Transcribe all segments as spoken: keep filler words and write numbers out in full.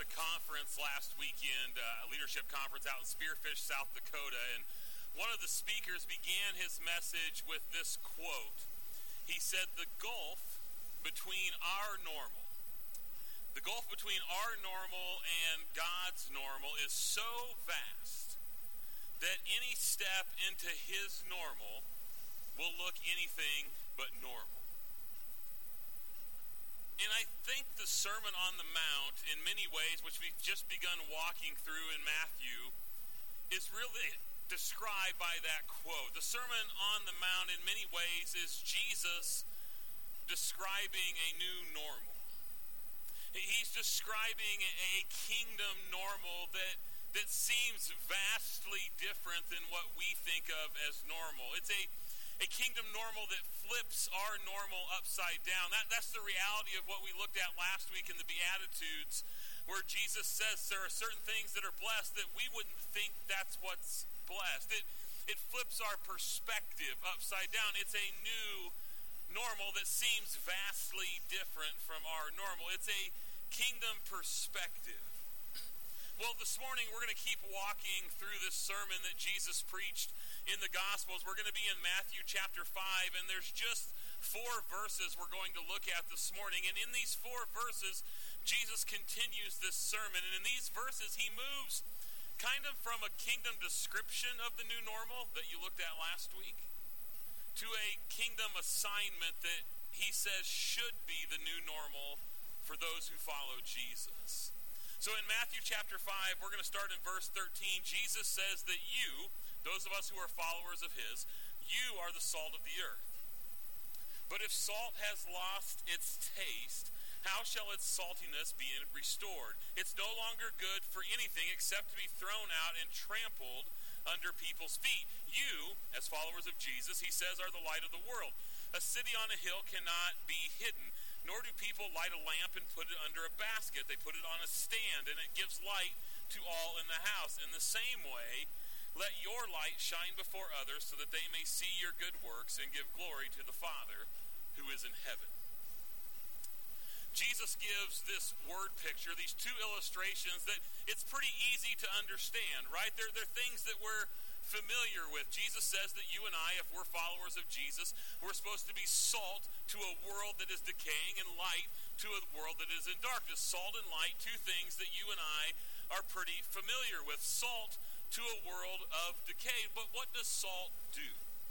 a conference last weekend, uh, a leadership conference out in Spearfish, South Dakota, and one of the speakers began his message with this quote. He said, "The gulf between our normal, the gulf between our normal and God's normal is so vast that any step into his normal will look anything but normal." And I think the Sermon on the Mount, in many ways, which we've just begun walking through in Matthew, is really described by that quote. The Sermon on the Mount, in many ways, is Jesus describing a new normal. He's describing a kingdom normal that, that seems vastly different than what we think of as normal. It's a A kingdom normal that flips our normal upside down. That, that's the reality of what we looked at last week in the Beatitudes, where Jesus says there are certain things that are blessed that we wouldn't think that's what's blessed. It, it flips our perspective upside down. It's a new normal that seems vastly different from our normal. It's a kingdom perspective. Well, this morning we're going to keep walking through this sermon that Jesus preached in the Gospels. We're going to be in Matthew chapter five, and there's just four verses we're going to look at this morning. And in these four verses, Jesus continues this sermon. And in these verses, he moves kind of from a kingdom description of the new normal that you looked at last week to a kingdom assignment that he says should be the new normal for those who follow Jesus. So in Matthew chapter five, we're going to start in verse thirteen. Jesus says that you, those of us who are followers of his, you are the salt of the earth. But if salt has lost its taste, how shall its saltiness be restored? It's no longer good for anything except to be thrown out and trampled under people's feet. You, as followers of Jesus, he says, are the light of the world. A city on a hill cannot be hidden, nor do people light a lamp and put it under a basket. They put it on a stand, and it gives light to all in the house. In the same way, let your light shine before others so that they may see your good works and give glory to the Father who is in heaven. Jesus gives this word picture, these two illustrations that it's pretty easy to understand, right? They're, they're things that we're familiar with. Jesus says that you and I, if we're followers of Jesus, we're supposed to be salt to a world that is decaying and light to a world that is in darkness. Salt and light, two things that you and I are pretty familiar with. Salt to a world of decay. But what does salt do?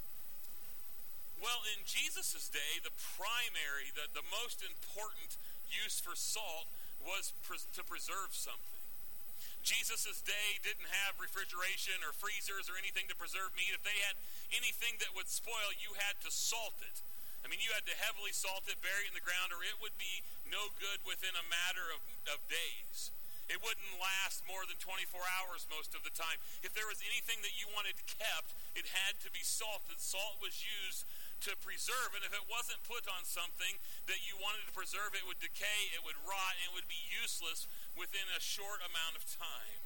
Well, in Jesus' day, the primary, the, the most important use for salt was pres- to preserve something. Jesus' day didn't have refrigeration or freezers or anything to preserve meat. If they had anything that would spoil, you had to salt it. I mean, you had to heavily salt it, bury it in the ground, or it would be no good within a matter of, of days. It wouldn't last more than twenty-four hours most of the time. If there was anything that you wanted kept, it had to be salted. Salt was used to preserve, and if it wasn't put on something that you wanted to preserve, it would decay, it would rot, and it would be useless within a short amount of time.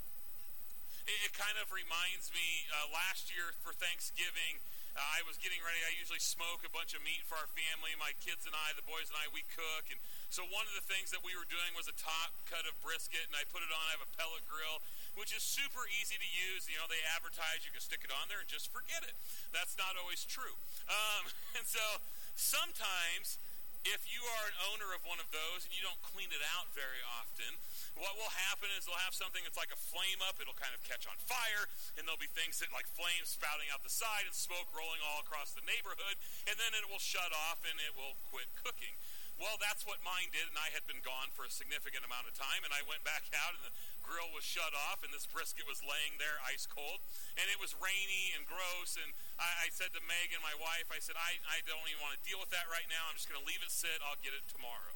It, it kind of reminds me, uh, last year for Thanksgiving, uh, I was getting ready. I usually smoke a bunch of meat for our family. My kids and I, the boys and I, we cook, and so one of the things that we were doing was a top cut of brisket, and I put it on. I have a pellet grill, which is super easy to use. You know, they advertise you can stick it on there and just forget it. That's not always true. Um, and so sometimes, if you are an owner of one of those and you don't clean it out very often, what will happen is they'll have something that's like a flame up. It'll kind of catch on fire, and there'll be things that like flames spouting out the side and smoke rolling all across the neighborhood, and then it will shut off and it will quit cooking. Well, that's what mine did, and I had been gone for a significant amount of time, and I went back out, and the grill was shut off, and this brisket was laying there ice cold, and it was rainy and gross, and I, I said to Megan, my wife, I said, I, I don't even want to deal with that right now. I'm just going to leave it sit. I'll get it tomorrow.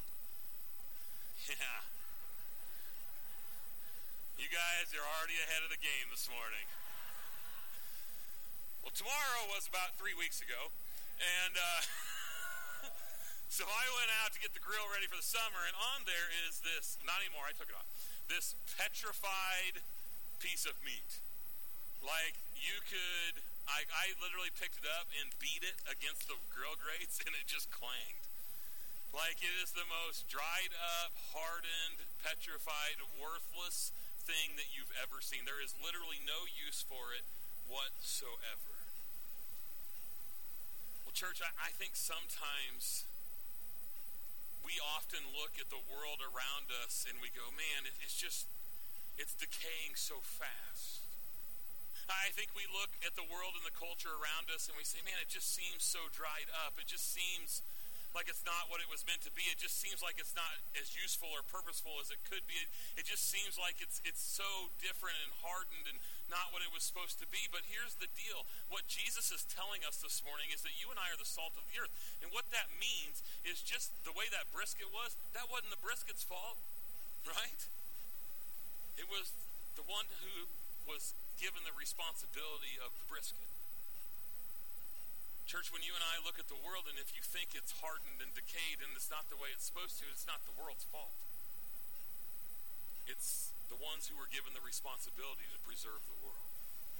Yeah. You guys are already ahead of the game this morning. Well, tomorrow was about three weeks ago, and uh, so I went out to get the grill ready for the summer, and on there is this, not anymore, I took it off, this petrified piece of meat. Like, you could, I, I literally picked it up and beat it against the grill grates, and it just clanged. Like it is the most dried up, hardened, petrified, worthless thing that you've ever seen. There is literally no use for it whatsoever. Well, church, I, I think sometimes we often look at the world around us and we go, man, it, it's just, it's decaying so fast. I think we look at the world and the culture around us and we say, man, it just seems so dried up. It just seems like it's not what it was meant to be. It just seems like it's not as useful or purposeful as it could be. It, it just seems like it's it's so different and hardened and not what it was supposed to be. But here's the deal. What Jesus is telling us this morning is that you and I are the salt of the earth. And what that means is just the way that brisket was, that wasn't the brisket's fault, right? It was the one who was given the responsibility of the brisket. Church, when you and I look at the world, and if you think it's hardened and decayed and it's not the way it's supposed to, it's not the world's fault. It's the ones who were given the responsibility to preserve the world.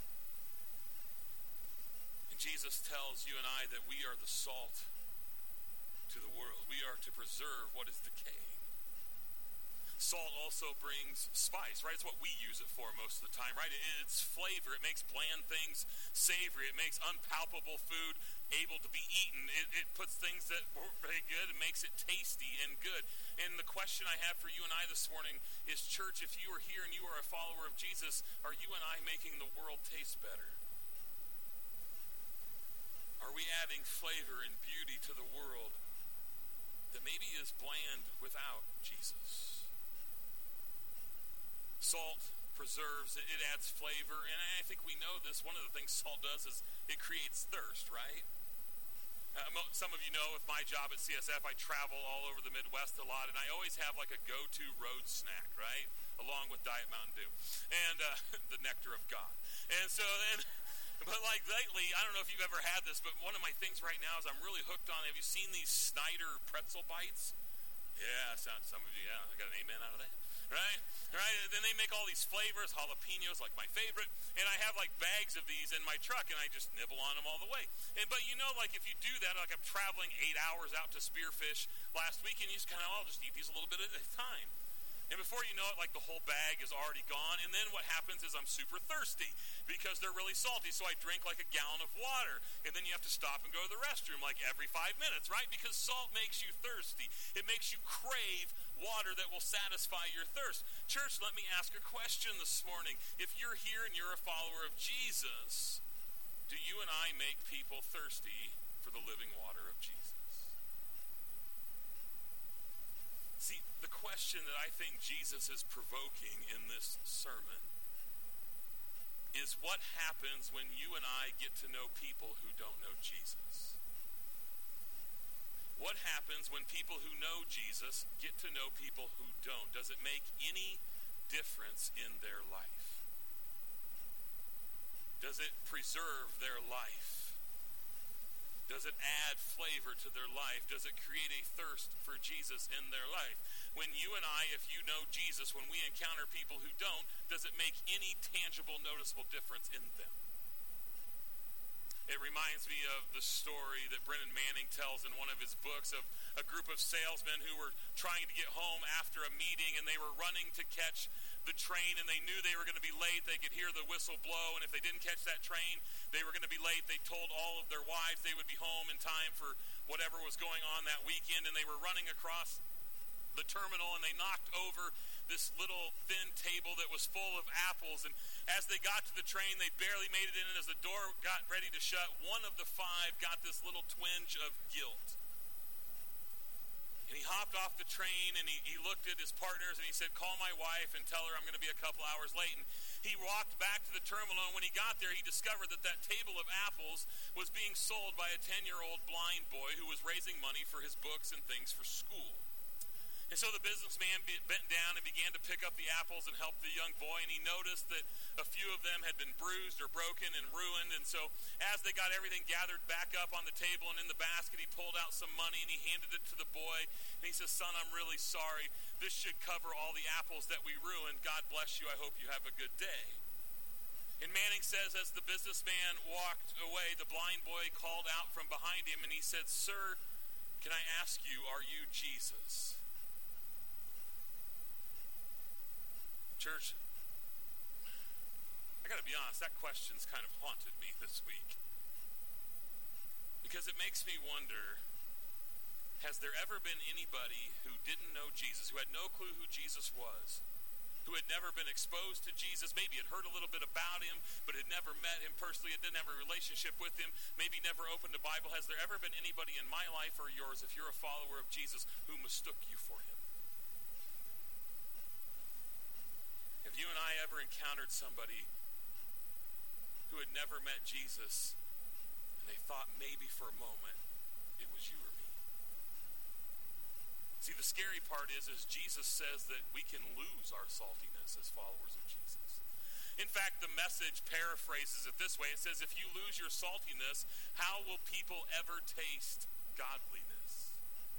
And Jesus tells you and I that we are the salt to the world. We are to preserve what is decaying. Salt also brings spice, right? It's what we use it for most of the time, right? It's flavor. It makes bland things savory. It makes unpalpable food able to be eaten. It, it puts things that were very good and makes it tasty and good. And the question I have for you and I this morning is, church, if you are here and you are a follower of Jesus, are you and I making the world taste better? Are we adding flavor and beauty to the world that maybe is bland without Jesus? Salt preserves, it, it adds flavor, and I think we know this. One of the things salt does is it creates thirst, right? Uh, mo- some of you know with my job at C S F, I travel all over the Midwest a lot, and I always have like a go-to road snack, right? Along with Diet Mountain Dew and uh, the nectar of God. And so then, but like lately, I don't know if you've ever had this, but one of my things right now is I'm really hooked on, have you seen these Snyder pretzel bites? Yeah, some, some of you, yeah, I got an amen out of that. Right? Right? And then they make all these flavors, jalapenos, like my favorite, and I have like bags of these in my truck, and I just nibble on them all the way. And but you know, like if you do that, like I'm traveling eight hours out to spearfish last week, and you just kind of, I'll just eat these a little bit at a time. And before you know it, like the whole bag is already gone. And then what happens is I'm super thirsty because they're really salty. So I drink like a gallon of water. And then you have to stop and go to the restroom like every five minutes, right? Because salt makes you thirsty. It makes you crave water that will satisfy your thirst. Church, let me ask a question this morning. If you're here and you're a follower of Jesus, do you and I make people thirsty for the living water of Jesus? See, the question that I think Jesus is provoking in this sermon is what happens when you and I get to know people who don't know Jesus? What happens when people who know Jesus get to know people who don't? Does it make any difference in their life? Does it preserve their life? Does it add flavor to their life? Does it create a thirst for Jesus in their life? When you and I, if you know Jesus, when we encounter people who don't, does it make any tangible, noticeable difference in them? It reminds me of the story that Brennan Manning tells in one of his books of a group of salesmen who were trying to get home after a meeting, and they were running to catch the train, and they knew they were going to be late. They could hear the whistle blow, and if they didn't catch that train, they were going to be late. They told all of their wives they would be home in time for whatever was going on that weekend, and they were running across the terminal, and they knocked over this little thin table that was full of apples, and as they got to the train, they barely made it in, and as the door got ready to shut, one of the five got this little twinge of guilt. And he hopped off the train, and he, he looked at his partners, and he said, call my wife and tell her I'm going to be a couple hours late. And he walked back to the terminal, and when he got there, he discovered that that table of apples was being sold by a ten-year-old blind boy who was raising money for his books and things for school. And so the businessman bent down and began to pick up the apples and help the young boy, and he noticed that a few of them had been bruised or broken and ruined. And so as they got everything gathered back up on the table and in the basket, he pulled out some money and he handed it to the boy, and he says, son, I'm really sorry. This should cover all the apples that we ruined. God bless you. I hope you have a good day. And Manning says, as the businessman walked away, the blind boy called out from behind him, and he said, sir, Can I ask you, are you Jesus? Church, I gotta be honest, that question's kind of haunted me this week. Because it makes me wonder, has there ever been anybody who didn't know Jesus, who had no clue who Jesus was, who had never been exposed to Jesus, maybe had heard a little bit about him, but had never met him personally, and didn't have a relationship with him, maybe never opened a Bible? Has there ever been anybody in my life or yours, if you're a follower of Jesus, who mistook you for him? Have you and I ever encountered somebody who had never met Jesus, and they thought maybe for a moment it was you or me? See, the scary part is, is Jesus says that we can lose our saltiness as followers of Jesus. In fact, the Message paraphrases it this way. It says, if you lose your saltiness, how will people ever taste godliness?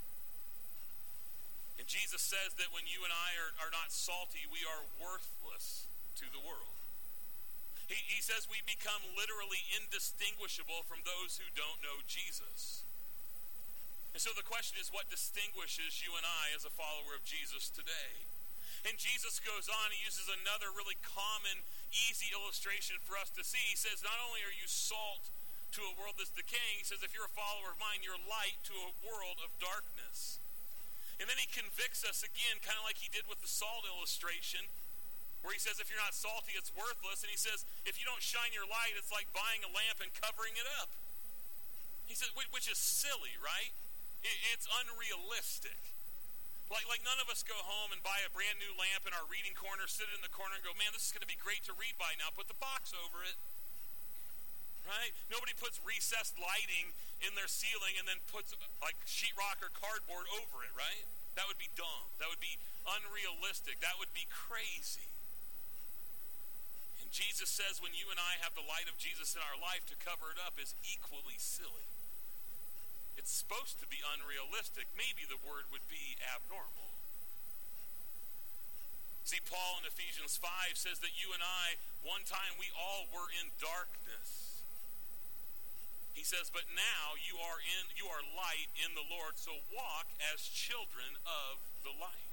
And Jesus says that when you and I are, are not salty, we are worthless to the world. He, he says we become literally indistinguishable from those who don't know Jesus. And so the question is, what distinguishes you and I as a follower of Jesus today? And Jesus goes on, he uses another really common, easy illustration for us to see. He says, not only are you salt to a world that's decaying, he says, if you're a follower of mine, you're light to a world of darkness. And then he convicts us again, kind of like he did with the salt illustration, where he says, if you're not salty, it's worthless. And he says, if you don't shine your light, it's like buying a lamp and covering it up. He says, which is silly, right? It's unrealistic. Like, like none of us go home and buy a brand new lamp in our reading corner, sit in the corner and go, man, this is going to be great to read by now. Put the box over it. Right? Nobody puts recessed lighting in their ceiling and then puts like sheetrock or cardboard over it, right? That would be dumb. That would be unrealistic. That would be crazy. And Jesus says when you and I have the light of Jesus in our life, to cover it up is equally silly. It's supposed to be unrealistic. Maybe the word would be abnormal. See, Paul in Ephesians five says that you and I, one time we all were in darkness. He says, but now you are in you are light in the Lord, so walk as children of the light.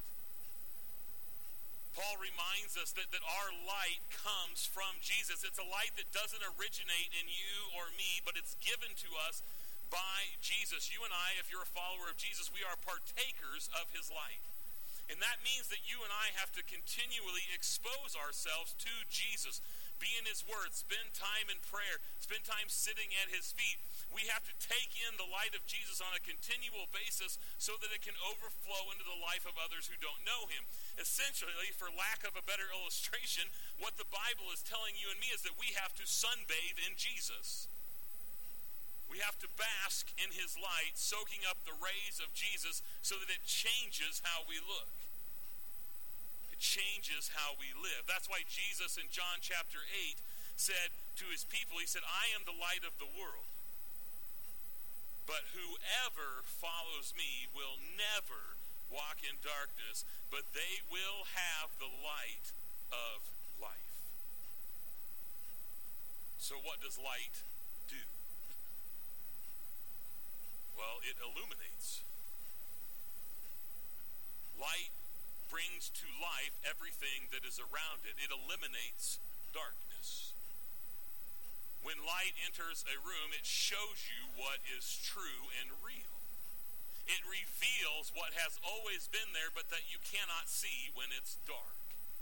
Paul reminds us that, that our light comes from Jesus. It's a light that doesn't originate in you or me, but it's given to us by Jesus. You and I, if you're a follower of Jesus, we are partakers of his light. And that means that you and I have to continually expose ourselves to Jesus. Be in his word, spend time in prayer, spend time sitting at his feet. We have to take in the light of Jesus on a continual basis so that it can overflow into the life of others who don't know him. Essentially, for lack of a better illustration, what the Bible is telling you and me is that we have to sunbathe in Jesus. We have to bask in his light, soaking up the rays of Jesus so that it changes how we look. It changes how we live. That's why Jesus in John chapter eight said to his people, he said, I am the light of the world. But whoever follows me will never walk in darkness, but they will have the light of life. So what does light do? Well, it illuminates. Light brings to life everything that is around it. It eliminates darkness. When light enters a room, it shows you what is true and real. It reveals what has always been there, but that you cannot see when it's dark.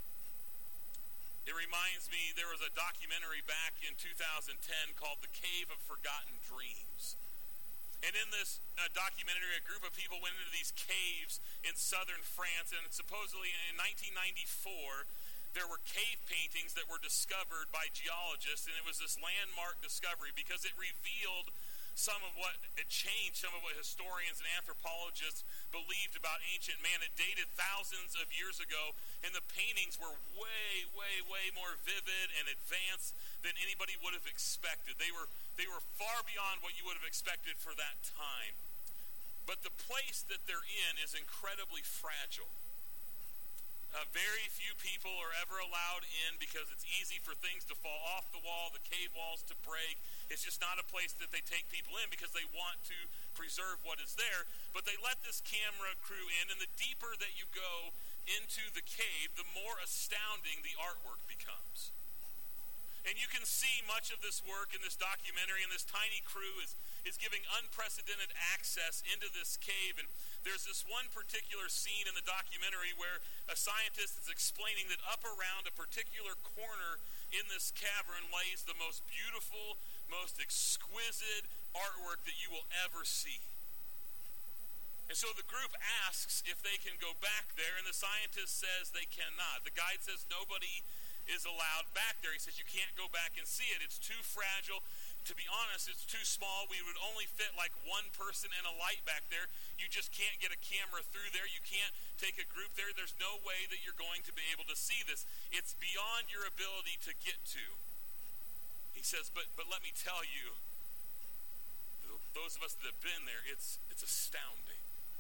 It reminds me, there was a documentary back in two thousand ten called The Cave of Forgotten Dreams. And in this uh, documentary, a group of people went into these caves in southern France, and supposedly in nineteen ninety-four, there were cave paintings that were discovered by geologists, and it was this landmark discovery because it revealed some of what, it changed some of what historians and anthropologists believed about ancient man. It dated thousands of years ago, and the paintings were way, way, way more vivid and advanced than anybody would have expected. They were they were far beyond what you would have expected for that time. But the place that they're in is incredibly fragile. Uh, very few people are ever allowed in because it's easy for things to fall off the wall, the cave walls to break. It's just not a place that they take people in because they want to preserve what is there, but they let this camera crew in, and the deeper that you go into the cave, the more astounding the artwork becomes. And you can see much of this work in this documentary, and this tiny crew is, is giving unprecedented access into this cave. And there's this one particular scene in the documentary where a scientist is explaining that up around a particular corner in this cavern lays the most beautiful, most exquisite artwork that you will ever see. And so the group asks if they can go back there, and the scientist says they cannot. The guide says nobody is allowed back there. He says you can't go back and see it. It's too fragile. To be honest, it's too small. We would only fit like one person and a light back there. You just can't get a camera through there. You can't take a group there. There's no way that you're going to be able to see this. It's beyond your ability to get to. He says, but but let me tell you, those of us that have been there, it's it's astounding.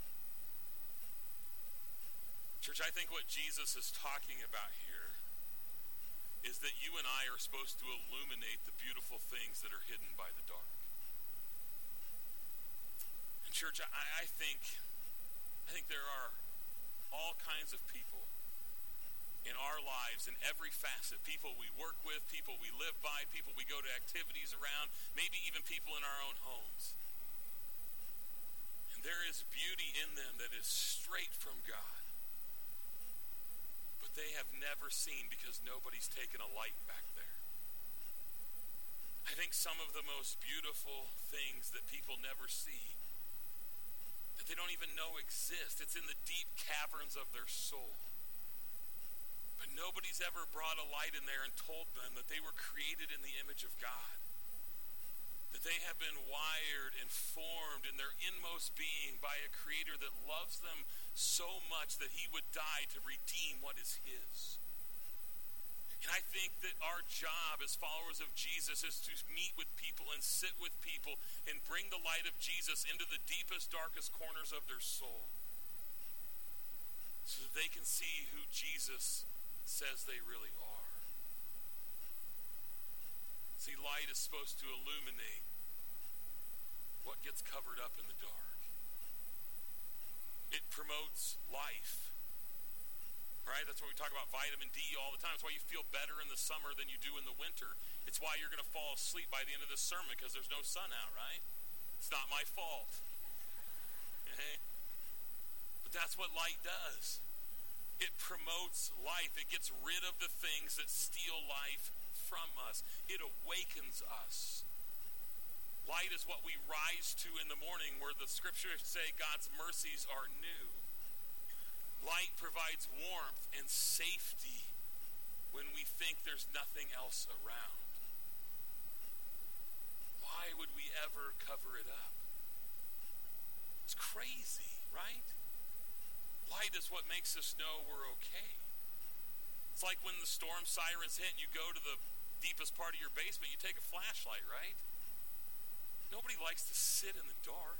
Church, I think what Jesus is talking about here is that you and I are supposed to illuminate the beautiful things that are hidden by the dark. And church, I, I think I think there are all kinds of people in our lives in every facet. People we work with, people we live by, people we go to activities around, maybe even people in our own homes. And there is beauty in them that is straight from God. They have never seen because nobody's taken a light back there. I think some of the most beautiful things that people never see, that they don't even know exist, it's in the deep caverns of their soul. But nobody's ever brought a light in there and told them that they were created in the image of God, that they have been wired and formed in their inmost being by a creator that loves them so much that he would die to redeem what is his. And I think that our job as followers of Jesus is to meet with people and sit with people and bring the light of Jesus into the deepest, darkest corners of their soul, so that they can see who Jesus says they really are. See, light is supposed to illuminate what gets covered up in the dark. It promotes life, right? That's why we talk about vitamin D all the time. It's why you feel better in the summer than you do in the winter. It's why you're going to fall asleep by the end of this sermon, because there's no sun out, right? It's not my fault. Okay? But that's what light does. It promotes life. It gets rid of the things that steal life from us. It awakens us. Light is what we rise to in the morning, where the scriptures say God's mercies are new. Light provides warmth and safety when we think there's nothing else around. Why would we ever cover it up? It's crazy, right? Light is what makes us know we're okay. It's like when the storm sirens hit and you go to the deepest part of your basement, you take a flashlight, right? Nobody likes to sit in the dark.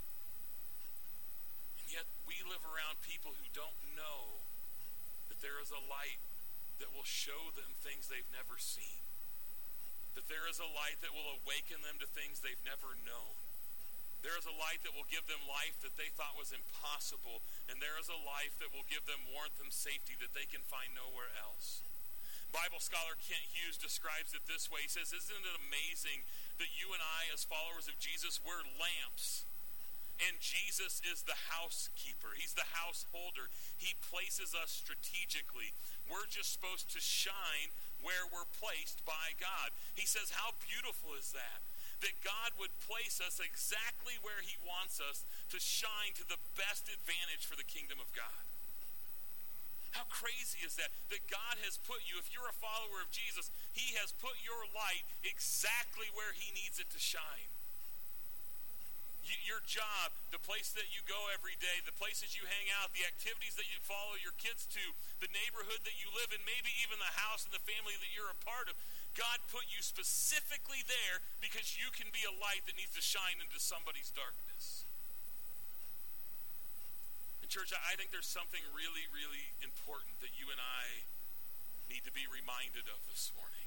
And yet we live around people who don't know that there is a light that will show them things they've never seen. That there is a light that will awaken them to things they've never known. There is a light that will give them life that they thought was impossible. And there is a life that will give them warmth and safety that they can find nowhere else. Bible scholar Kent Hughes describes it this way. He says, isn't it amazing that you and I, as followers of Jesus, we're lamps, and Jesus is the housekeeper. He's the householder. He places us strategically. We're just supposed to shine where we're placed by God. He says, how beautiful is that? That God would place us exactly where he wants us to shine to the best advantage for the kingdom of God. How crazy is that? That God has put you, if you're a follower of Jesus, he has put your light exactly where he needs it to shine. You, your job, the place that you go every day, the places you hang out, the activities that you follow your kids to, the neighborhood that you live in, maybe even the house and the family that you're a part of. God put you specifically there because you can be a light that needs to shine into somebody's darkness. And church, I think there's something really, really important that you and I need to be reminded of this morning.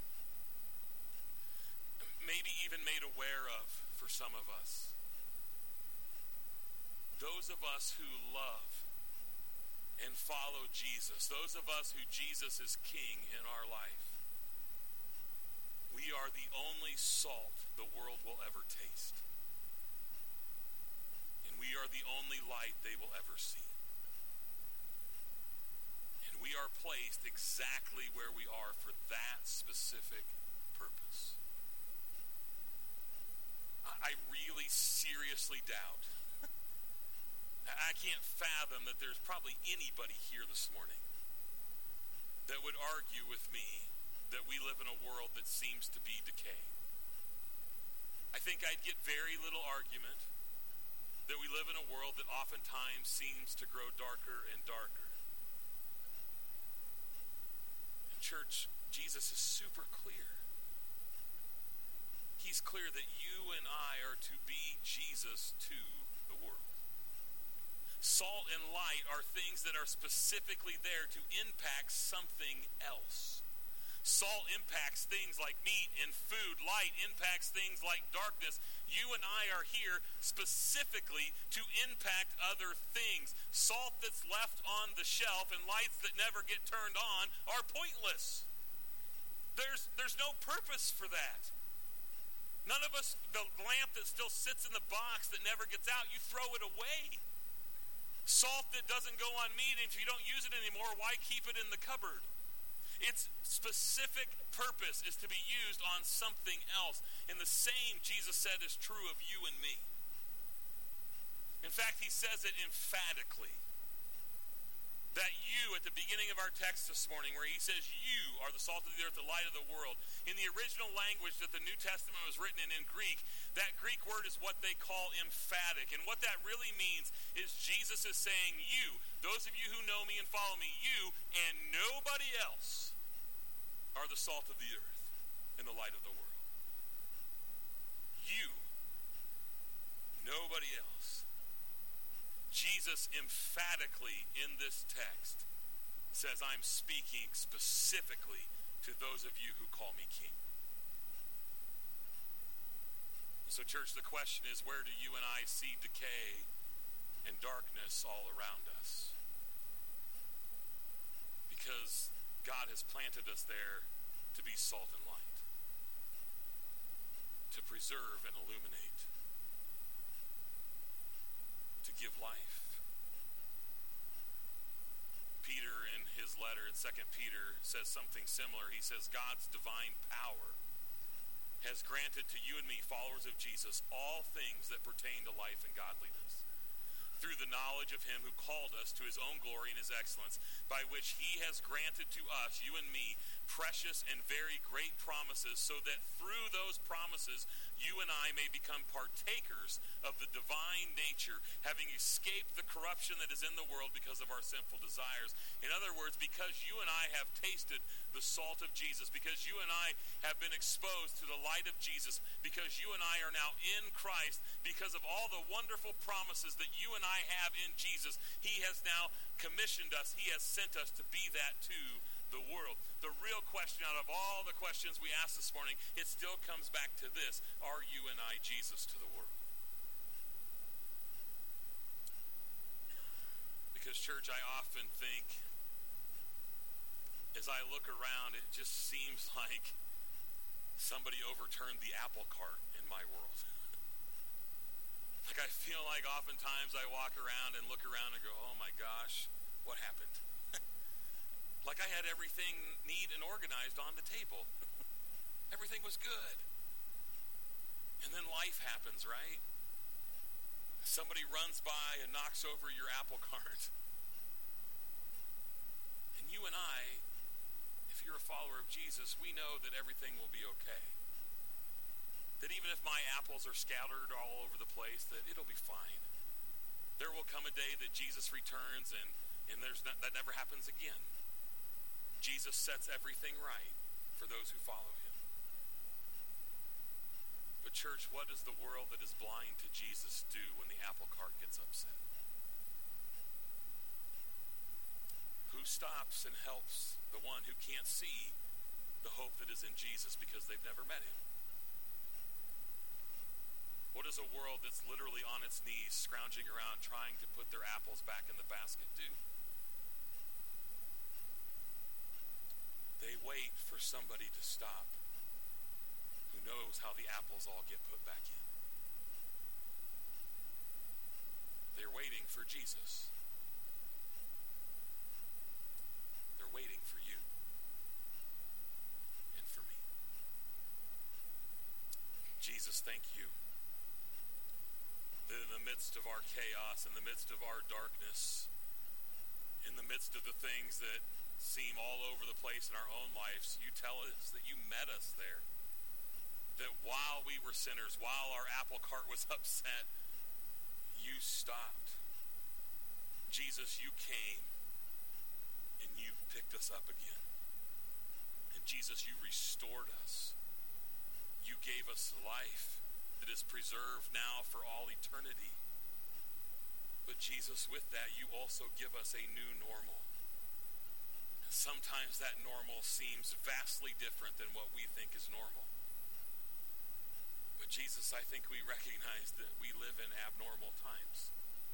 Maybe even made aware of for some of us. those of us who love and follow Jesus, those of us who Jesus is king in our life, we are the only salt the world will ever taste. And we are the only light they will ever see. And we are placed exactly where we are for that specific purpose. I really seriously doubt, I can't fathom that there's probably anybody here this morning that would argue with me that we live in a world that seems to be decaying. I think I'd get very little argument that we live in a world that oftentimes seems to grow darker and darker. In church, Jesus is super clear. He's clear that you and I are to be Jesus to the world. Salt and light are things that are specifically there to impact something else. Salt impacts things like meat and food. Light impacts things like darkness. You and I are here specifically to impact other things. Salt that's left on the shelf and lights that never get turned on are pointless. There's, there's no purpose for that. None of us, the lamp that still sits in the box that never gets out, you throw it away. Salt that doesn't go on meat, if you don't use it anymore, why keep it in the cupboard? Its specific purpose is to be used on something else. And the same, Jesus said, is true of you and me. In fact, he says it emphatically. That you, at the beginning of our text this morning, where he says, you are the salt of the earth, the light of the world. In the original language that the New Testament was written in, in Greek, that Greek word is what they call emphatic. And what that really means is Jesus is saying, you, those of you who know me and follow me, you and nobody else are the salt of the earth and the light of the world. You, nobody else. Jesus emphatically in this text says, I'm speaking specifically to those of you who call me king. So church, the question is, where do you and I see decay and darkness all around us? Because God has planted us there to be salt and light, to preserve and illuminate, to give life. Peter, in his letter in Second Peter, says something similar. He says, God's divine power has granted to you and me, followers of Jesus, all things that pertain to life and godliness, through the knowledge of him who called us to his own glory and his excellence, by which he has granted to us, you and me, precious and very great promises, so that through those promises you and I may become partakers of the divine nature, having escaped the corruption that is in the world because of our sinful desires. In other words, because you and I have tasted the salt of Jesus, because you and I have been exposed to the light of Jesus, because you and I are now in Christ, because of all the wonderful promises that you and I have in Jesus, he has now commissioned us, he has sent us to be that to the world. The real question out of all the questions we asked this morning, it still comes back to this: are you and I Jesus to the world? Because church, I often think, as I look around, it just seems like somebody overturned the apple cart in my world. Like, I feel like oftentimes I walk around and look around and go, oh my gosh, what happened? Like I had everything neat and organized on the table. Everything was good. And then life happens, right? Somebody runs by and knocks over your apple cart. And you and I, if you're a follower of Jesus, we know that everything will be okay. That even if my apples are scattered all over the place, that it'll be fine. There will come a day that Jesus returns and, and there's not, that never happens again. Jesus sets everything right for those who follow him. But church, what does the world that is blind to Jesus do when the apple cart gets upset? Who stops and helps the one who can't see the hope that is in Jesus because they've never met him? What does a world that's literally on its knees, scrounging around, trying to put their apples back in the basket do? They wait for somebody to stop who knows how the apples all get put back in. They're waiting for Jesus. They're waiting for you and for me. Jesus, thank you that in the midst of our chaos, in the midst of our darkness, in the midst of the things that seem all over the place in our own lives, you tell us that you met us there. That while we were sinners, while our apple cart was upset, you stopped. Jesus, you came and you picked us up again. And Jesus, you restored us. You gave us life that is preserved now for all eternity. But Jesus, with that, you also give us a new normal. And sometimes that normal seems vastly different than what we think is normal. But Jesus, I think we recognize that we live in abnormal times.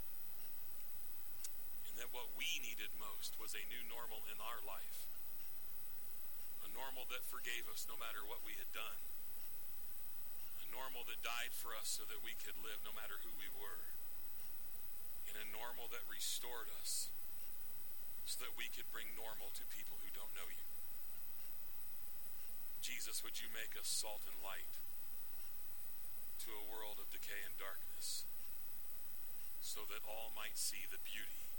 And that what we needed most was a new normal in our life. A normal that forgave us no matter what we had done. Normal that died for us so that we could live no matter who we were. And a normal that restored us so that we could bring normal to people who don't know you. Jesus, would you make us salt and light to a world of decay and darkness so that all might see the beauty